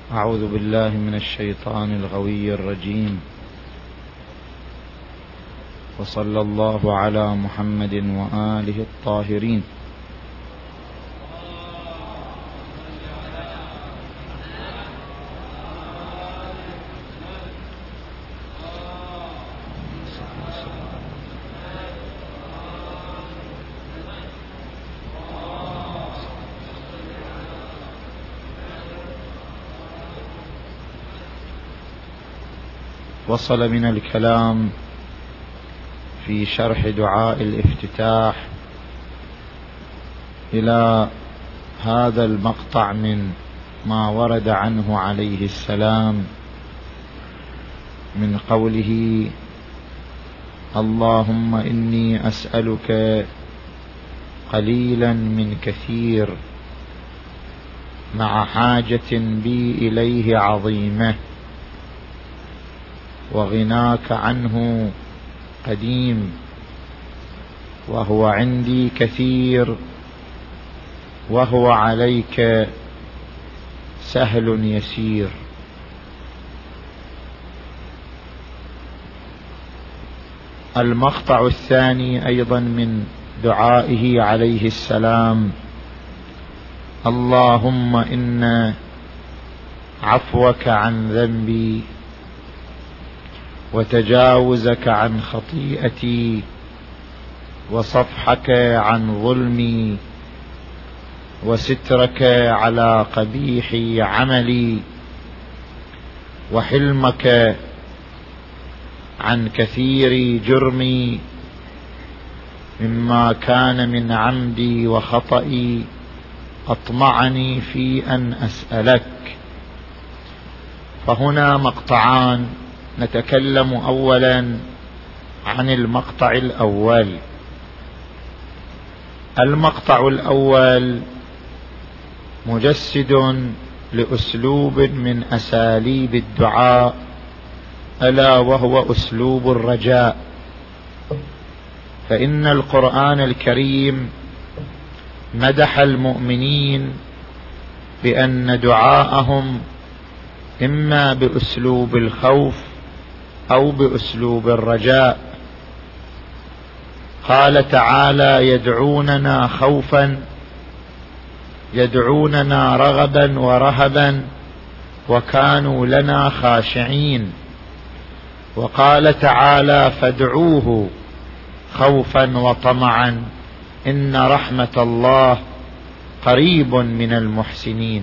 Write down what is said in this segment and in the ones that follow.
أعوذ بالله من الشيطان الغوي الرجيم، وصلى الله على محمد وآله الطاهرين. وصل من الكلام في شرح دعاء الافتتاح إلى هذا المقطع من ما ورد عنه عليه السلام من قوله: اللهم إني أسألك قليلا من كثير مع حاجة بي إليه عظيمة، وغناك عنه قديم، وهو عندي كثير، وهو عليك سهل يسير. المقطع الثاني أيضا من دعائه عليه السلام: اللهم إن عفوك عن ذنبي، وتجاوزك عن خطيئتي، وصفحك عن ظلمي، وسترك على قبيح عملي، وحلمك عن كثير جرمي، مما كان من عمدي وخطئي أطمعني في أن أسألك. فهنا مقطعان، نتكلم أولا عن المقطع الأول. المقطع الأول مجسد لأسلوب من أساليب الدعاء، ألا وهو أسلوب الرجاء. فإن القرآن الكريم مدح المؤمنين بأن دعاءهم إما بأسلوب الخوف أو بأسلوب الرجاء. قال تعالى: يدعوننا خوفا، يدعوننا رغبا ورهبا، وكانوا لنا خاشعين. وقال تعالى: فادعوه خوفا وطمعا إن رحمة الله قريب من المحسنين.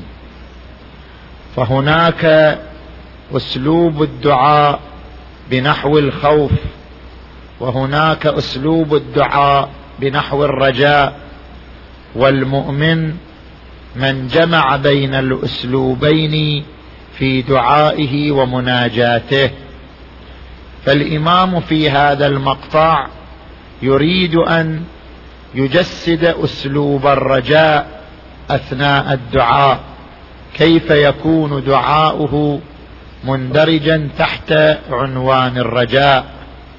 فهناك أسلوب الدعاء بنحو الخوف، وهناك أسلوب الدعاء بنحو الرجاء، والمؤمن من جمع بين الأسلوبين في دعائه ومناجاته. فالإمام في هذا المقطع يريد أن يجسد أسلوب الرجاء أثناء الدعاء، كيف يكون دعاؤه مندرجا تحت عنوان الرجاء.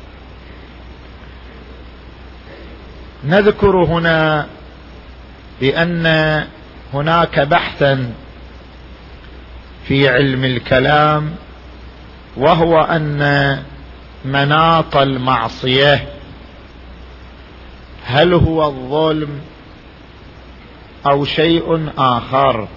نذكر هنا بأن هناك بحثا في علم الكلام، وهو أن مناط المعصية هل هو الظلم أو شيء آخر.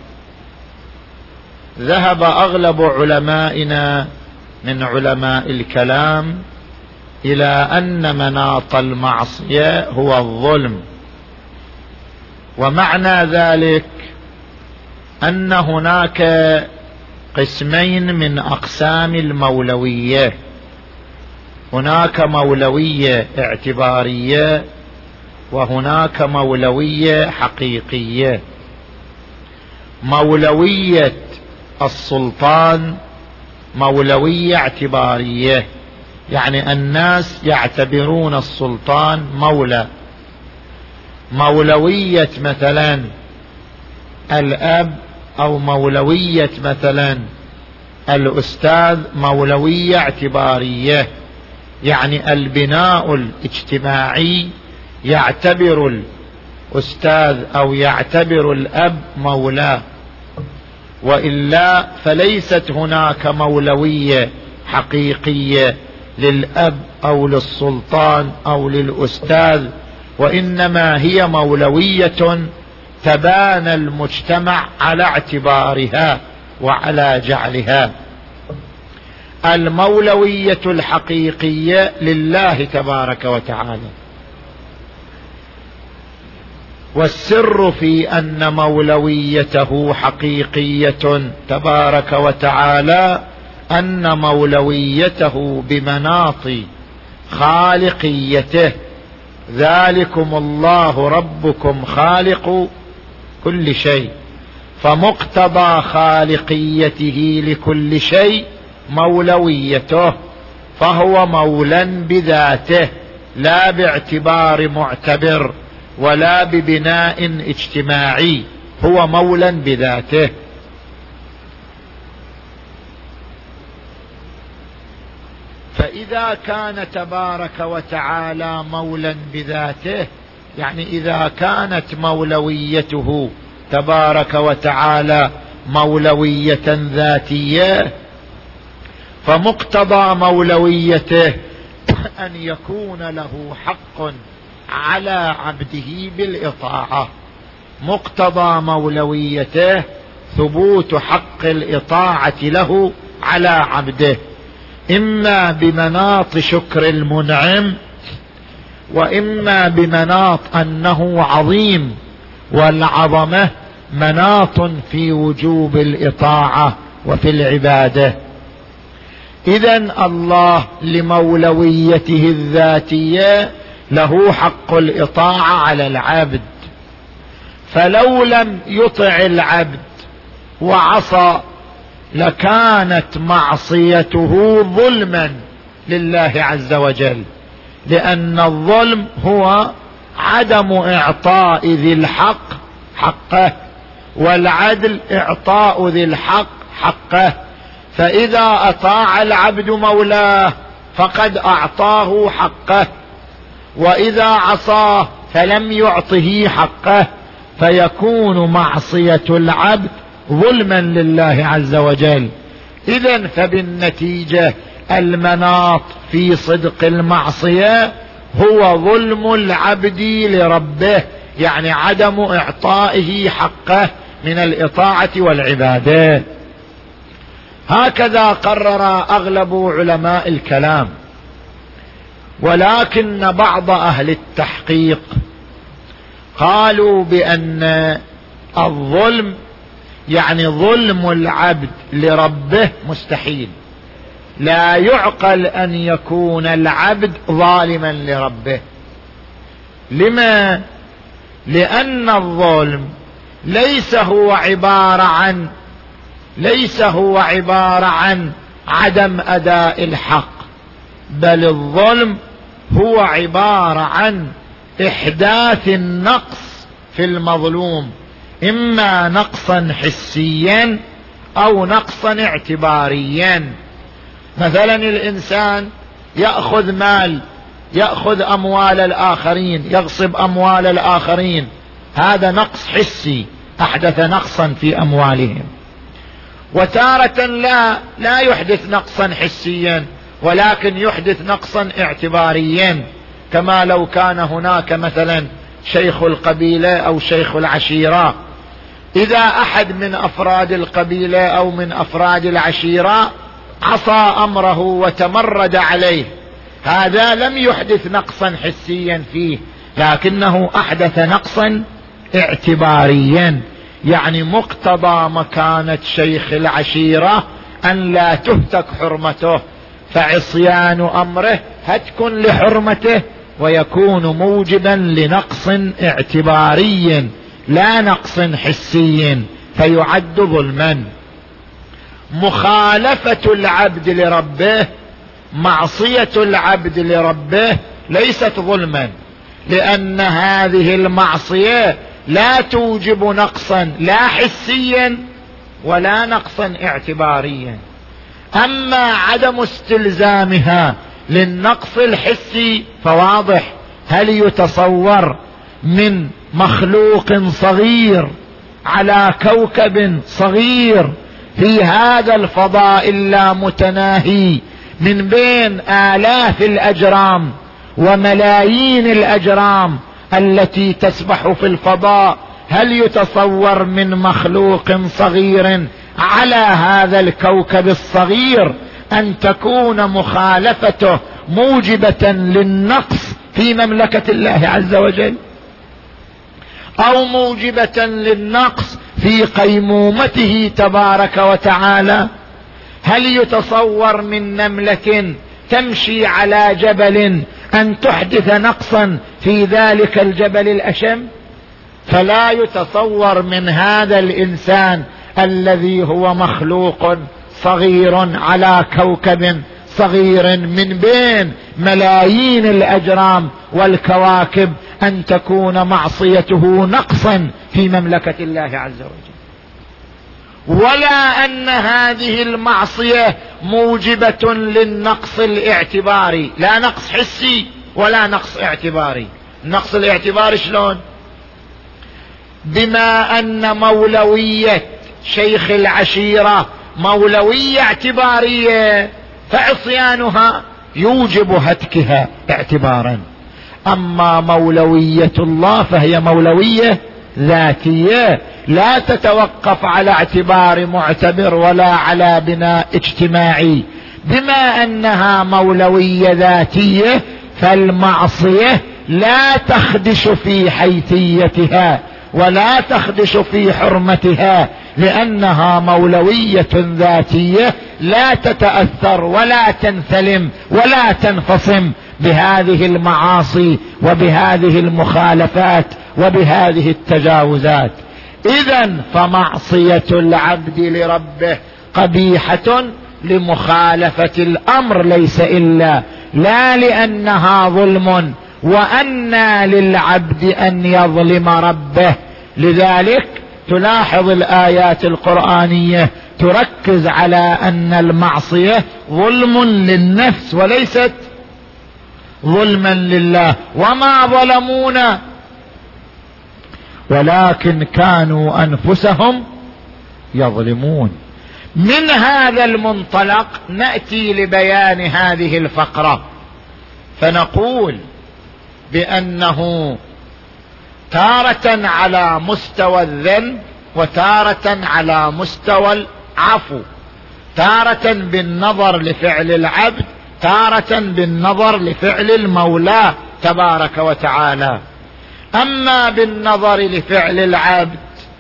ذهب أغلب علمائنا من علماء الكلام إلى أن مناط المعصية هو الظلم، ومعنى ذلك أن هناك قسمين من أقسام المولوية. هناك مولوية اعتبارية، وهناك مولوية حقيقية. مولوية السلطان مولوية اعتبارية، يعني الناس يعتبرون السلطان مولى. مولوية مثلا الأب أو مولوية مثلا الأستاذ مولوية اعتبارية، يعني البناء الاجتماعي يعتبر الأستاذ أو يعتبر الأب مولاه. وإلا فليست هناك مولوية حقيقية للأب أو للسلطان أو للأستاذ، وإنما هي مولوية تبانى المجتمع على اعتبارها وعلى جعلها. المولوية الحقيقية لله تبارك وتعالى، والسر في أن مولويته حقيقية تبارك وتعالى أن مولويته بمناط خالقيته. ذلكم الله ربكم خالق كل شيء، فمقتضى خالقيته لكل شيء مولويته، فهو مولا بذاته لا باعتبار معتبر ولا ببناء اجتماعي، هو مولا بذاته. فإذا كان تبارك وتعالى مولا بذاته، يعني إذا كانت مولويته تبارك وتعالى مولوية ذاتية، فمقتضى مولويته أن يكون له حق على عبده بالإطاعة. مقتضى مولويته ثبوت حق الإطاعة له على عبده، إما بمناط شكر المنعم، وإما بمناط أنه عظيم، والعظمة مناط في وجوب الإطاعة وفي العبادة. إذن الله لمولويته الذاتية له حق الإطاعة على العبد، فلو لم يطع العبد وعصى لكانت معصيته ظلما لله عز وجل، لأن الظلم هو عدم إعطاء ذي الحق حقه، والعدل إعطاء ذي الحق حقه. فإذا أطاع العبد مولاه فقد أعطاه حقه، وإذا عصاه فلم يعطه حقه، فيكون معصية العبد ظلما لله عز وجل. إذن فبالنتيجة المناط في صدق المعصية هو ظلم العبد لربه، يعني عدم إعطائه حقه من الإطاعة والعبادة. هكذا قرر أغلب علماء الكلام، ولكن بعض أهل التحقيق قالوا بأن الظلم يعني ظلم العبد لربه مستحيل، لا يعقل أن يكون العبد ظالما لربه. لما؟ لأن الظلم ليس هو عبارة عن عدم أداء الحق، بل الظلم هو عبارة عن إحداث النقص في المظلوم، إما نقصا حسيا أو نقصا اعتباريا. مثلا الإنسان يأخذ أموال الآخرين، يغصب أموال الآخرين، هذا نقص حسي أحدث نقصا في أموالهم. وتارة لا يحدث نقصا حسيا، ولكن يحدث نقصا اعتباريا، كما لو كان هناك مثلا شيخ القبيلة أو شيخ العشيرة، إذا أحد من أفراد القبيلة أو من أفراد العشيرة عصى أمره وتمرد عليه، هذا لم يحدث نقصا حسيا فيه، لكنه أحدث نقصا اعتباريا، يعني مقتضى مكانة شيخ العشيرة أن لا تهتك حرمته، فعصيان أمره هتك لحرمته، ويكون موجبا لنقص اعتباري لا نقص حسي، فيعد ظلما. مخالفة العبد لربه، معصية العبد لربه ليست ظلما، لأن هذه المعصية لا توجب نقصا لا حسيا ولا نقصا اعتباريا. أما عدم استلزامها للنقص الحسي فواضح، هل يتصور من مخلوق صغير على كوكب صغير في هذا الفضاء اللامتناهي من بين آلاف الأجرام وملايين الأجرام التي تسبح في الفضاء، هل يتصور من مخلوق صغير على هذا الكوكب الصغير أن تكون مخالفته موجبة للنقص في مملكة الله عز وجل، أو موجبة للنقص في قيمومته تبارك وتعالى؟ هل يتصور من نملة تمشي على جبل أن تحدث نقصا في ذلك الجبل الأشم؟ فلا يتصور من هذا الإنسان الذي هو مخلوق صغير على كوكب صغير من بين ملايين الأجرام والكواكب أن تكون معصيته نقصا في مملكة الله عز وجل، ولا أن هذه المعصية موجبة للنقص الاعتباري، لا نقص حسي ولا نقص اعتباري. النقص الاعتباري شلون؟ بما أن مولوية شيخ العشيرة مولوية اعتبارية، فعصيانها يوجب هتكها اعتبارا، أما مولوية الله فهي مولوية ذاتية لا تتوقف على اعتبار معتبر ولا على بناء اجتماعي. بما أنها مولوية ذاتية فالمعصية لا تخدش في حيثيتها ولا تخدش في حرمتها، لأنها مولوية ذاتية لا تتأثر ولا تنثلم ولا تنفصم بهذه المعاصي وبهذه المخالفات وبهذه التجاوزات. إذن فمعصية العبد لربه قبيحة لمخالفة الأمر، ليس إلا لا لأنها ظلم، وأنى للعبد أن يظلم ربه. لذلك تلاحظ الآيات القرآنية تركز على أن المعصية ظلم للنفس وليست ظلما لله، وما ظلمونا ولكن كانوا أنفسهم يظلمون. من هذا المنطلق نأتي لبيان هذه الفقرة، فنقول بأنه تارة على مستوى الذنب وتارة على مستوى العفو، تارة بالنظر لفعل العبد، تارة بالنظر لفعل المولى تبارك وتعالى. أما بالنظر لفعل العبد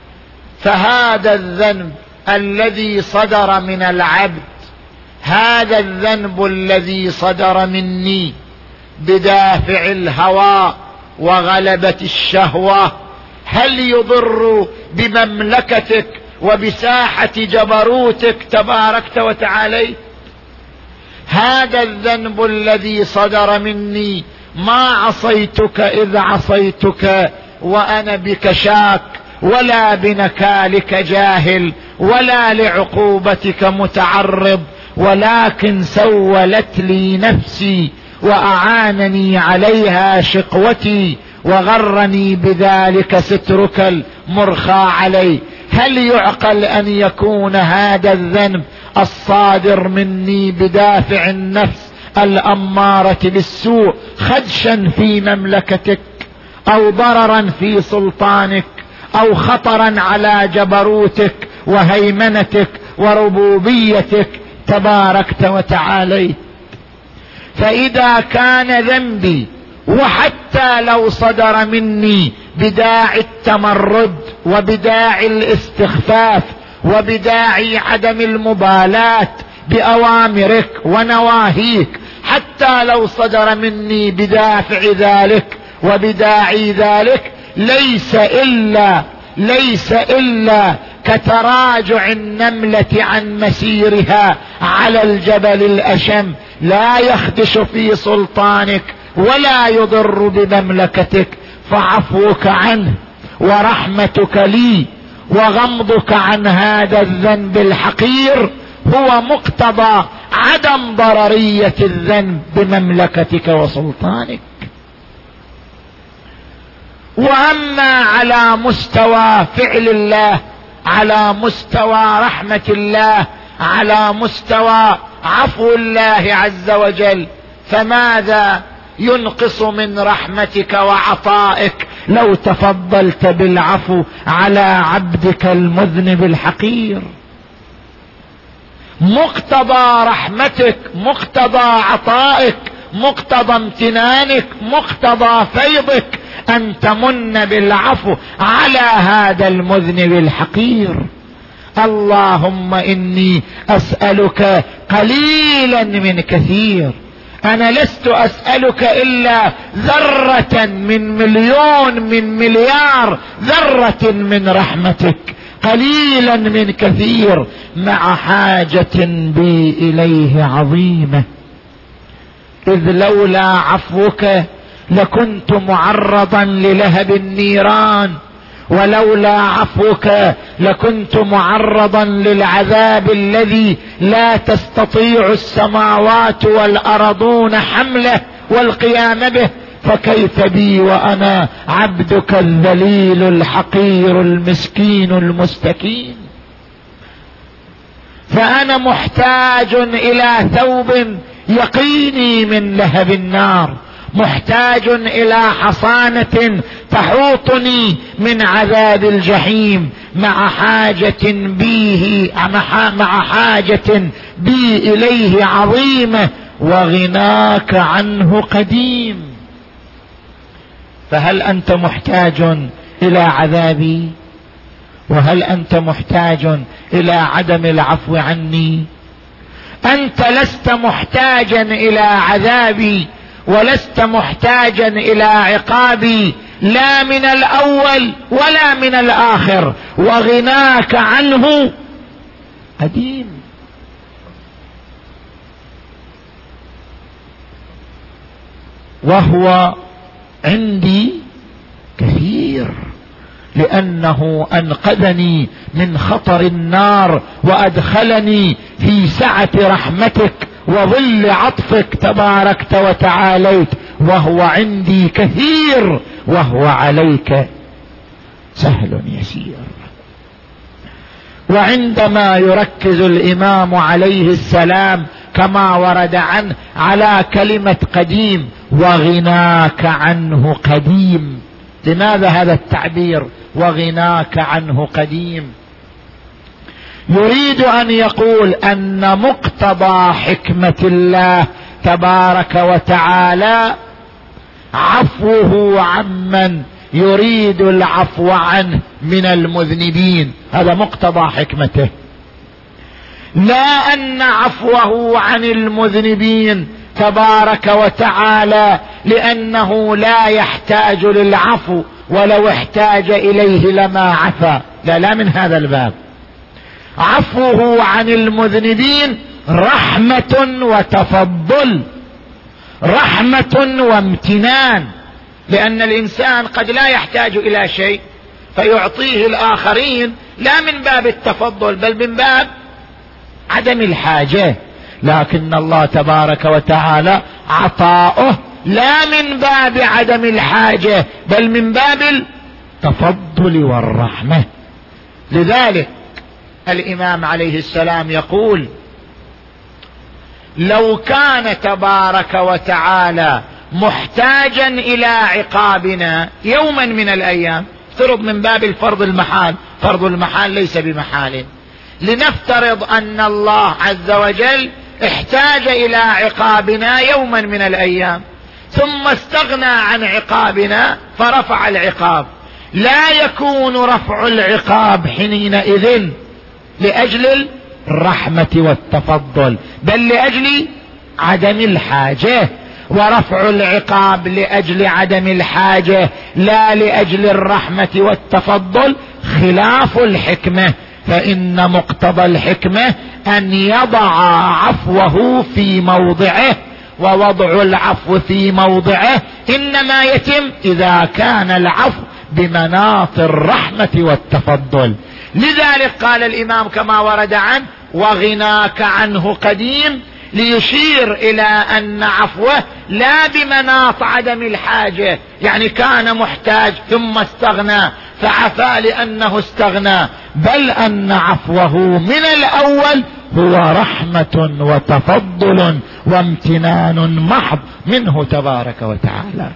فهذا الذنب الذي صدر من العبد، هذا الذنب الذي صدر مني بدافع الهوى وغلبة الشهوة، هل يضر بمملكتك وبساحة جبروتك تباركت وتعالى؟ هذا الذنب الذي صدر مني ما عصيتك إذ عصيتك وأنا بك شاك، ولا بنكالك جاهل، ولا لعقوبتك متعرض، ولكن سولت لي نفسي وأعانني عليها شقوتي وغرني بذلك سترك المرخى علي. هل يعقل أن يكون هذا الذنب الصادر مني بدافع النفس الأمارة بالسوء خدشا في مملكتك أو ضررا في سلطانك أو خطرا على جبروتك وهيمنتك وربوبيتك تباركت وتعالى؟ فإذا كان ذنبي وحتى لو صدر مني بداعي التمرد وبداعي الاستخفاف وبداعي عدم المبالاة بأوامرك ونواهيك، حتى لو صدر مني بدافع ذلك وبداعي ذلك، ليس إلا كتراجع النملة عن مسيرها على الجبل الأشم، لا يخدش في سلطانك ولا يضر بمملكتك. فعفوك عنه ورحمتك لي وغمضك عن هذا الذنب الحقير هو مقتضى عدم ضررية الذنب بمملكتك وسلطانك. واما على مستوى فعل الله، على مستوى رحمة الله، على مستوى عفو الله عز وجل، فماذا ينقص من رحمتك وعطائك لو تفضلت بالعفو على عبدك المذنب الحقير؟ مقتضى رحمتك، مقتضى عطائك، مقتضى امتنانك، مقتضى فيضك ان تمن بالعفو على هذا المذنب الحقير. اللهم اني اسألك قليلا من كثير، انا لست اسألك الا ذرة من مليون من مليار ذرة من رحمتك، قليلا من كثير، مع حاجة بي اليه عظيمة. اذ لولا عفوك لكنت معرضا للهب النيران، ولولا عفوك لكنت معرضا للعذاب الذي لا تستطيع السماوات والارضون حمله والقيام به، فكيف بي وانا عبدك الذليل الحقير المسكين المستكين؟ فانا محتاج الى ثوب يقيني من لهب النار، محتاج الى حصانة تحوطني من عذاب الجحيم، مع حاجة بي اليه عظيمة، وغناك عنه قديم. فهل انت محتاج الى عذابي؟ وهل انت محتاج الى عدم العفو عني؟ انت لست محتاجا الى عذابي، ولست محتاجا الى عقابي، لا من الاول ولا من الاخر، وغناك عنه قديم. وهو عندي كثير، لأنه أنقذني من خطر النار وأدخلني في سعة رحمتك وظل عطفك تباركت وتعاليت. وهو عندي كثير وهو عليك سهل يسير. وعندما يركز الإمام عليه السلام كما ورد عنه على كلمة قديم، وغناك عنه قديم، لماذا هذا التعبير وغناك عنه قديم؟ يريد ان يقول ان مقتضى حكمة الله تبارك وتعالى عفوه عمن يريد العفو عنه من المذنبين، هذا مقتضى حكمته، لا ان عفوه عن المذنبين تبارك وتعالى لانه لا يحتاج للعفو، ولو احتاج اليه لما عفا، لا من هذا الباب. عفوه عن المذنبين رحمة وتفضل، رحمة وامتنان، لان الانسان قد لا يحتاج الى شيء فيعطيه الاخرين، لا من باب التفضل بل من باب عدم الحاجة، لكن الله تبارك وتعالى عطاؤه لا من باب عدم الحاجة بل من باب التفضل والرحمة. لذلك الإمام عليه السلام يقول: لو كان تبارك وتعالى محتاجا إلى عقابنا يوما من الأيام، افترض من باب الفرض المحال، فرض المحال ليس بمحال، لنفترض أن الله عز وجل احتاج إلى عقابنا يوما من الأيام، ثم استغنى عن عقابنا فرفع العقاب، لا يكون رفع العقاب حينئذ لأجل الرحمة والتفضل بل لأجل عدم الحاجة، ورفع العقاب لأجل عدم الحاجة لا لأجل الرحمة والتفضل، خلاف الحكمة. فإن مقتضى الحكمة أن يضع عفوه في موضعه، ووضع العفو في موضعه إنما يتم إذا كان العفو بمناط الرحمة والتفضل. لذلك قال الإمام كما ورد عنه: وغناك عنه قديم، ليشير إلى أن عفوه لا بمناط عدم الحاجة، يعني كان محتاج ثم استغنى فعفا لأنه استغنى، بل أن عفوه من الأول هو رحمة وتفضل وامتنان محض منه تبارك وتعالى.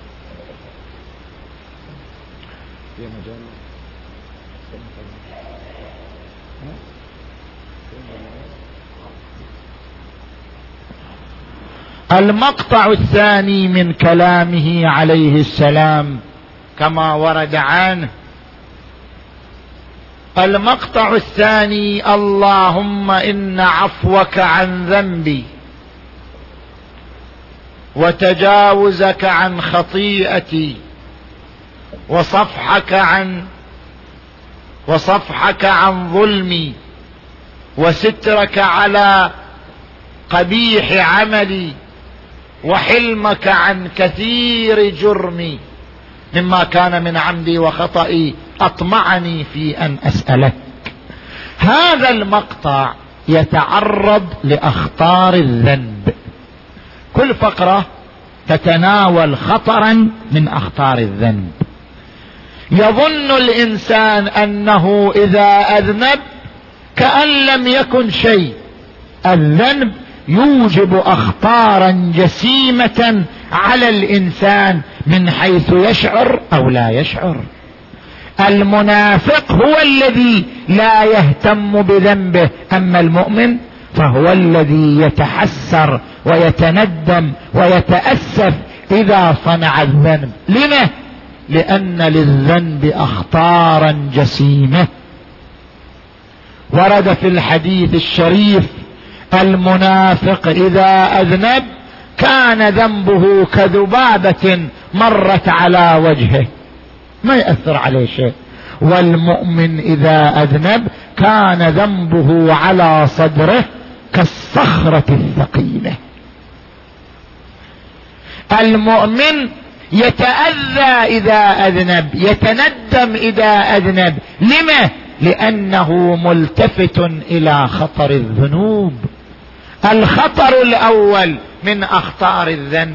المقطع الثاني من كلامه عليه السلام كما ورد عنه، المقطع الثاني: اللهم إن عفوك عن ذنبي وتجاوزك عن خطيئتي وصفحك عن ظلمي وسترك على قبيح عملي وحلمك عن كثير جرمي مما كان من عمدي وخطئي أطمعني في أن أسألك. هذا المقطع يتعرض لأخطار الذنب، كل فقرة تتناول خطرا من أخطار الذنب. يظن الإنسان أنه إذا أذنب كأن لم يكن شيء. الذنب يوجب أخطارا جسيمة على الإنسان من حيث يشعر أو لا يشعر. المنافق هو الذي لا يهتم بذنبه، أما المؤمن فهو الذي يتحسر ويتندم ويتأسف إذا صنع الذنب. لما؟ لأن للذنب أخطارا جسيمة. ورد في الحديث الشريف: المنافق إذا أذنب كان ذنبه كذبابة مرت على وجهه، ما يأثر عليه شيء. والمؤمن إذا أذنب كان ذنبه على صدره كالصخرة الثقيلة. المؤمن يتأذى إذا أذنب، يتندم إذا أذنب. لما؟ لأنه ملتفت إلى خطر الذنوب. الخطر الأول من أخطار الذنب،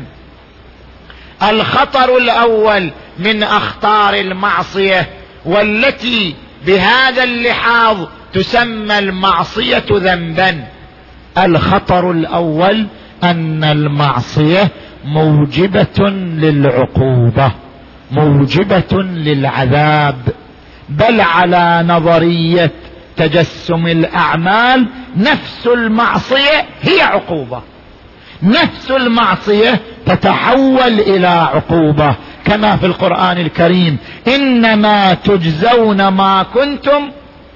الخطر الأول من أخطار المعصية، والتي بهذا اللحاظ تسمى المعصية ذنبا. الخطر الأول أن المعصية موجبة للعقوبة، موجبة للعذاب، بل على نظرية تجسم الأعمال نفس المعصية هي عقوبة، نفس المعصية تتحول إلى عقوبة، كما في القرآن الكريم: إنما تجزون ما كنتم،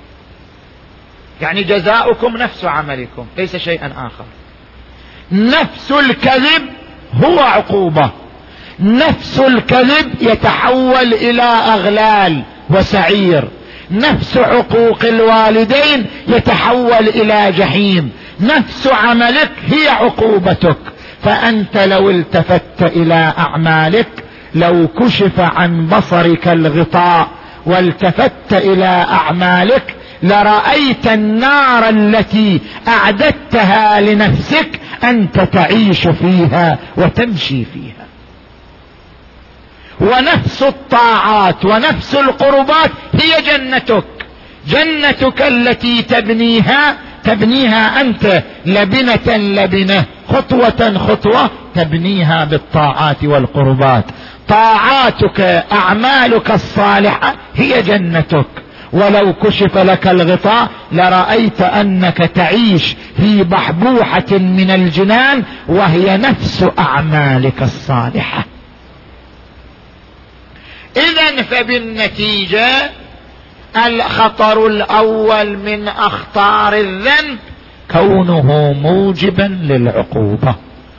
يعني جزاؤكم نفس عملكم ليس شيئا آخر. نفس الكذب هو عقوبة، نفس الكذب يتحول إلى أغلال وسعير، نفس عقوق الوالدين يتحول إلى جحيم، نفس عملك هي عقوبتك. فأنت لو التفت إلى أعمالك، لو كشف عن بصرك الغطاء والتفت إلى أعمالك، لرأيت النار التي أعددتها لنفسك أنت تعيش فيها وتمشي فيها. ونفس الطاعات ونفس القربات هي جنتك، جنتك التي تبنيها أنت لبنة لبنة، خطوة خطوة، تبنيها بالطاعات والقربات. طاعاتك، أعمالك الصالحة هي جنتك. ولو كشف لك الغطاء لرأيت أنك تعيش في بحبوحة من الجنان، وهي نفس أعمالك الصالحة. إذن فبالنتيجة الخطر الأول من أخطار الذنب كونه موجبا للعقوبة،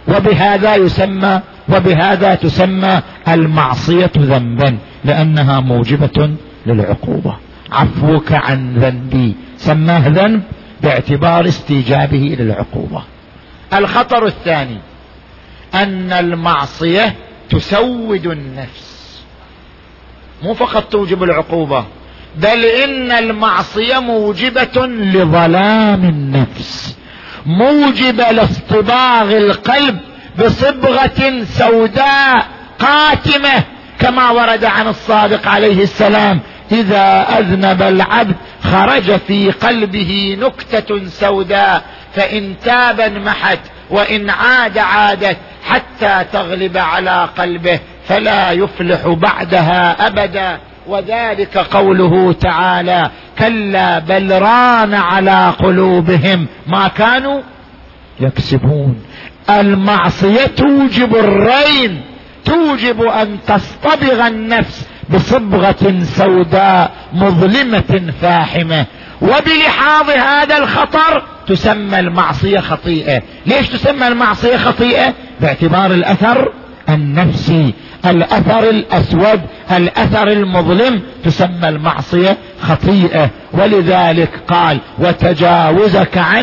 وبهذا تسمى المعصية ذنبا، لأنها موجبة للعقوبة. عفوك عن ذنبي سماه ذنب باعتبار استيجابه للعقوبة. الخطر الثاني أن المعصية تسود النفس، مو فقط توجب العقوبة، بل إن المعصية موجبة لظلام النفس، موجب لاصطباغ القلب بصبغة سوداء قاتمة، كما ورد عن الصادق عليه السلام: إذا أذنب العبد خرج في قلبه نكتة سوداء، فإن تاب انمحت وإن عاد عادت، حتى تغلب على قلبه فلا يفلح بعدها أبدا. وذلك قوله تعالى: كلا بل ران على قلوبهم ما كانوا يكسبون. المعصية توجب الرين، توجب أن تصطبغ النفس بصبغة سوداء مظلمة فاحمة، وبلحاظ هذا الخطر تسمى المعصية خطيئة. ليش تسمى المعصية خطيئة؟ باعتبار الأثر النفسي، الأثر الأسود، الأثر المظلم، تسمى المعصية خطيئة. ولذلك قال: وتجاوزك عن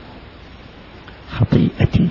خطيئتي.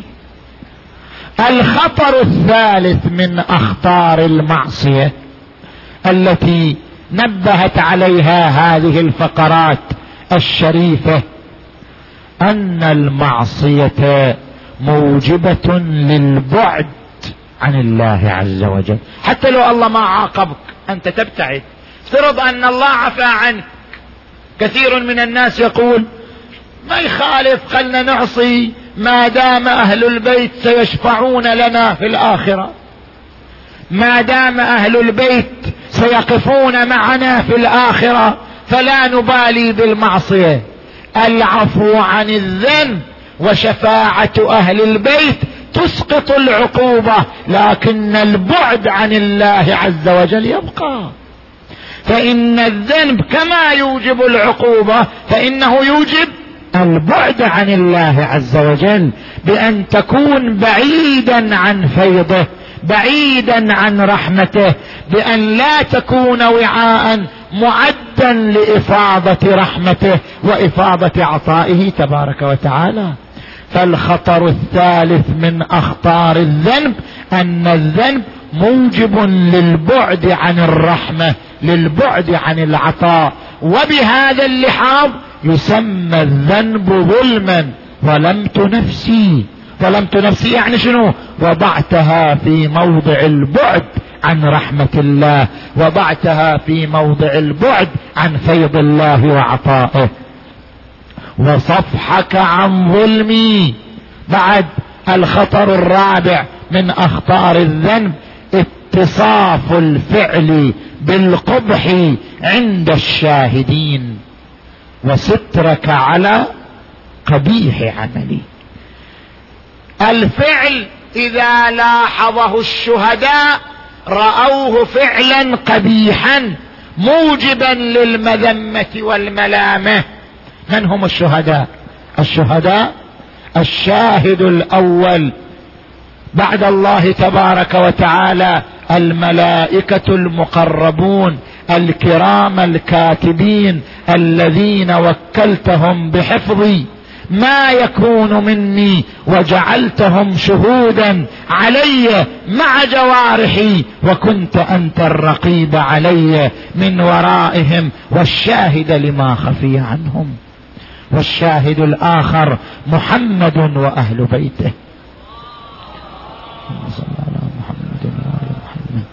الخطر الثالث من أخطار المعصية التي نبهت عليها هذه الفقرات الشريفة، أن المعصية موجبة للبعد عن الله عز وجل. حتى لو الله ما عاقبك أنت تبتعد. افترض أن الله عفى عنك. كثير من الناس يقول: ما يخالف، خلنا نعصي ما دام أهل البيت سيشفعون لنا في الآخرة، ما دام أهل البيت سيقفون معنا في الآخرة، فلا نبالي بالمعصية. العفو عن الذنب وشفاعة أهل البيت تسقط العقوبة، لكن البعد عن الله عز وجل يبقى. فإن الذنب كما يوجب العقوبة فإنه يوجب البعد عن الله عز وجل، بأن تكون بعيدا عن فيضه، بعيدا عن رحمته، بأن لا تكون وعاء معدا لإفاضة رحمته وإفاضة عطائه تبارك وتعالى. فالخطر الثالث من أخطار الذنب أن الذنب موجب للبعد عن الرحمة، للبعد عن العطاء. وبهذا اللحاظ يسمى الذنب ظلما. ظلمت نفسي. ظلمت نفسي يعني شنو؟ وضعتها في موضع البعد عن رحمة الله، وضعتها في موضع البعد عن فيض الله وعطائه. وصفحك عن ظلمي. بعد الخطر الرابع من أخطار الذنب اتصاف الفعل بالقبح عند الشاهدين، وسترك على قبيح عملي. الفعل إذا لاحظه الشهداء رأوه فعلا قبيحا موجبا للمذمة والملامة. من هم الشهداء؟ الشهداء الشاهد الأول بعد الله تبارك وتعالى الملائكة المقربون الكرام الكاتبين الذين وكلتهم بحفظي ما يكون مني وجعلتهم شهودا علي مع جوارحي، وكنت أنت الرقيب علي من ورائهم والشاهد لما خفي عنهم. والشاهد الآخر محمد وأهل بيته. صلى الله على محمد وآل محمد.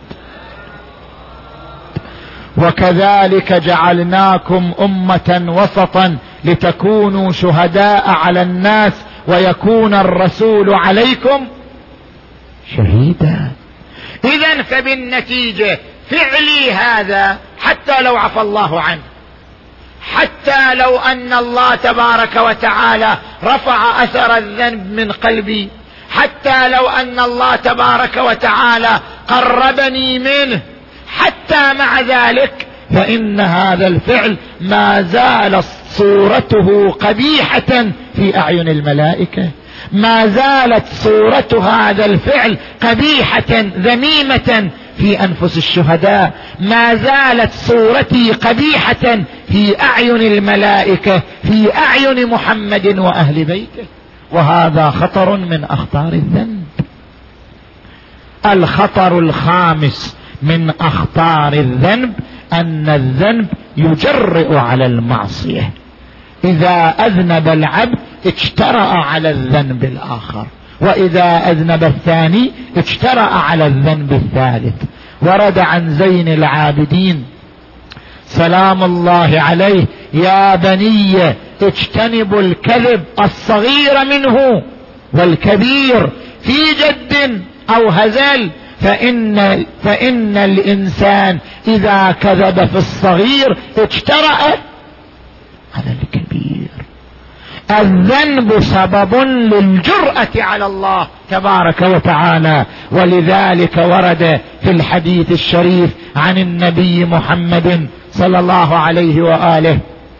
وكذلك جعلناكم أمة وسطا لتكونوا شهداء على الناس ويكون الرسول عليكم شهيدا. إذن فبالنتيجة فعلي هذا حتى لو عفى الله عنه، حتى لو أن الله تبارك وتعالى رفع أثر الذنب من قلبي، حتى لو أن الله تبارك وتعالى قربني منه، حتى مع ذلك فإن هذا الفعل ما زالت صورته قبيحة في أعين الملائكة، ما زالت صورة هذا الفعل قبيحة ذميمة في أنفس الشهداء، ما زالت صورتي قبيحة في أعين الملائكة، في أعين محمد وأهل بيته. وهذا خطر من أخطار الذنب. الخطر الخامس من أخطار الذنب أن الذنب يجرئ على المعصية. إذا أذنب العبد اجترأ على الذنب الآخر، وإذا أذنب الثاني اجترأ على الذنب الثالث. ورد عن زين العابدين سلام الله عليه: يا بني اجتنبوا الكذب الصغير منه والكبير في جد أو هزل، فإن الإنسان إذا كذب في الصغير اجترأ على الكبير. الذنب سبب للجرأة على الله تبارك وتعالى، ولذلك ورد في الحديث الشريف عن النبي محمد صلى الله عليه وآله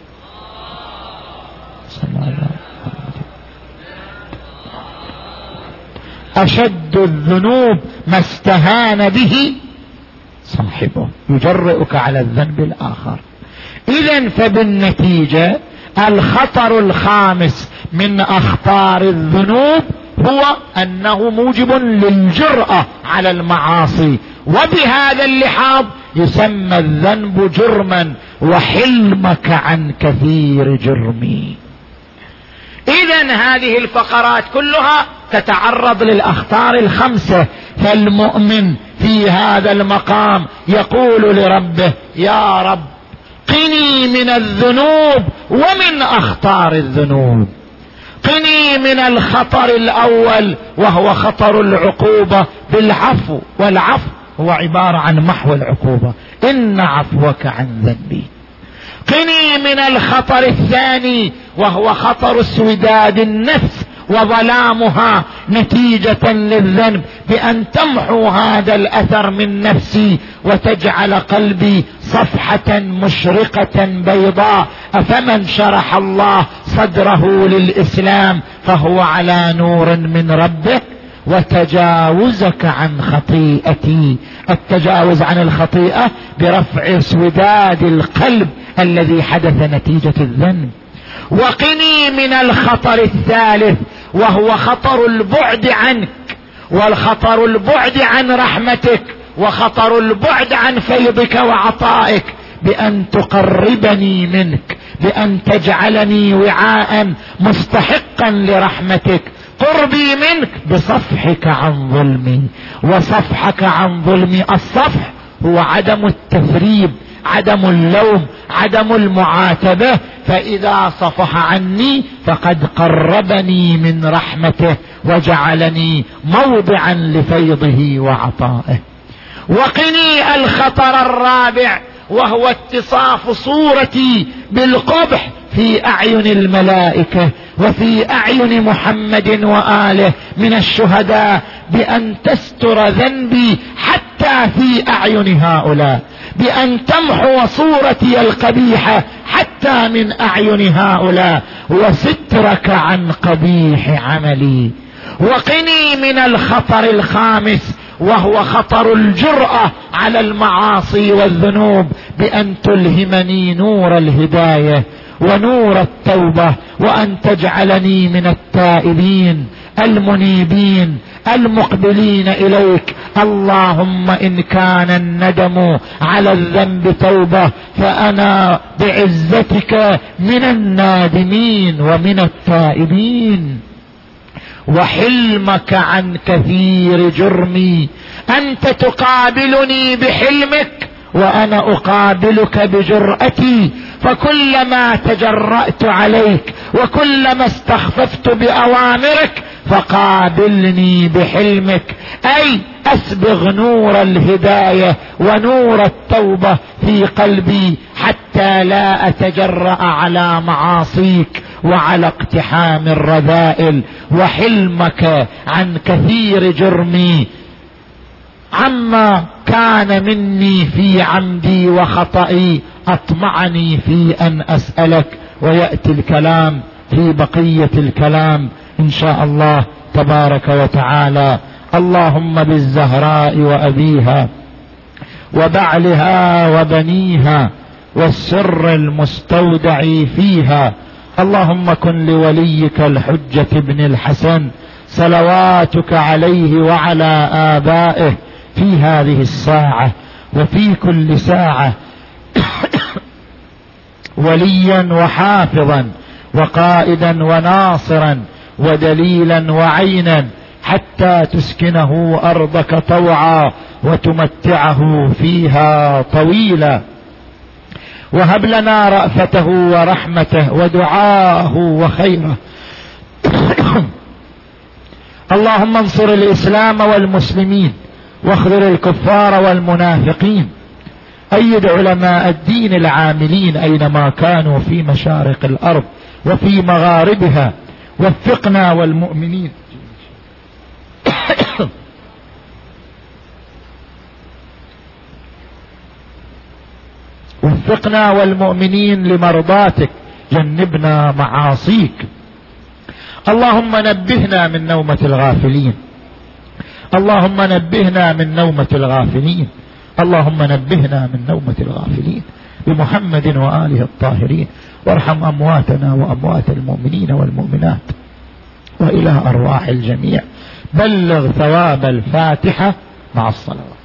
أشد الذنوب ما استهان به صاحبه، يجرئك على الذنب الآخر. إذن فبالنتيجة الخطر الخامس من أخطار الذنوب هو أنه موجب للجرأة على المعاصي، وبهذا اللحاظ يسمى الذنب جرما: وحلمك عن كثير جرمي. إذن هذه الفقرات كلها تتعرض للأخطار الخمسة، فالمؤمن في هذا المقام يقول لربه: يا رب قني من الذنوب ومن أخطار الذنوب. قني من الخطر الأول وهو خطر العقوبة بالعفو، والعفو هو عبارة عن محو العقوبة: إن عفوك عن ذنبي. قني من الخطر الثاني وهو خطر اسوداد النفس وظلامها نتيجة للذنب، بأن تمحو هذا الأثر من نفسي وتجعل قلبي صفحة مشرقة بيضاء. أفمن شرح الله صدره للإسلام فهو على نور من ربه. وتجاوزك عن خطيئتي، التجاوز عن الخطيئة برفع اسوداد القلب الذي حدث نتيجة الذنب. وقني من الخطر الثالث وهو خطر البعد عنك، والخطر البعد عن رحمتك، وخطر البعد عن فيضك وعطائك، بأن تقربني منك، بأن تجعلني وعاء مستحقا لرحمتك. قربي منك بصفحك عن ظلمي، وصفحك عن ظلمي. الصفح هو عدم التثريب، عدم اللوم، عدم المعاتبة، فإذا صفح عني فقد قربني من رحمته وجعلني موضعا لفيضه وعطائه. وقني الخطر الرابع وهو اتصاف صورتي بالقبح في أعين الملائكة وفي أعين محمد وآله من الشهداء، بأن تستر ذنبي حتى في أعين هؤلاء، بأن تمحو صورتي القبيحة حتى من أعين هؤلاء، وسترك عن قبيح عملي. وقني من الخطر الخامس وهو خطر الجرأة على المعاصي والذنوب، بأن تلهمني نور الهداية ونور التوبة، وأن تجعلني من التائبين المنيبين المقبلين إليك. اللهم إن كان الندم على الذنب توبة فأنا بعزتك من النادمين ومن التائبين. وحلمك عن كثير جرمي، أنت تقابلني بحلمك وأنا أقابلك بجرأتي، فكلما تجرأت عليك وكلما استخففت بأوامرك فقابلني بحلمك، أي أسبغ نور الهداية ونور التوبة في قلبي حتى لا أتجرأ على معاصيك وعلى اقتحام الرذائل. وحلمك عن كثير جرمي، عما كان مني في عمدي وخطئي أطمعني في أن أسألك. ويأتي الكلام في بقية الكلام إن شاء الله تبارك وتعالى. اللهم بالزهراء وأبيها وبعلها وبنيها والسر المستودع فيها، اللهم كن لوليك الحجة بن الحسن صلواتك عليه وعلى آبائه في هذه الساعة وفي كل ساعة وليا وحافظا وقائدا وناصرا ودليلا وعينا، حتى تسكنه أرضك طوعا وتمتعه فيها طويلا. وهب لنا رأفته ورحمته ودعاءه وخيره. اللهم انصر الإسلام والمسلمين واخذل الكفار والمنافقين. أيد علماء الدين العاملين أينما كانوا في مشارق الأرض وفي مغاربها. وفقنا والمؤمنين وفقنا والمؤمنين لمرضاتك، جنبنا معاصيك. اللهم نبهنا من نومة الغافلين، اللهم نبهنا من نومة الغافلين، اللهم نبهنا من نومة الغافلين بمحمد وآله الطاهرين. وارحم أمواتنا وأموات المؤمنين والمؤمنات وإلى أرواح الجميع. بلغ ثواب الفاتحة مع الصلوات.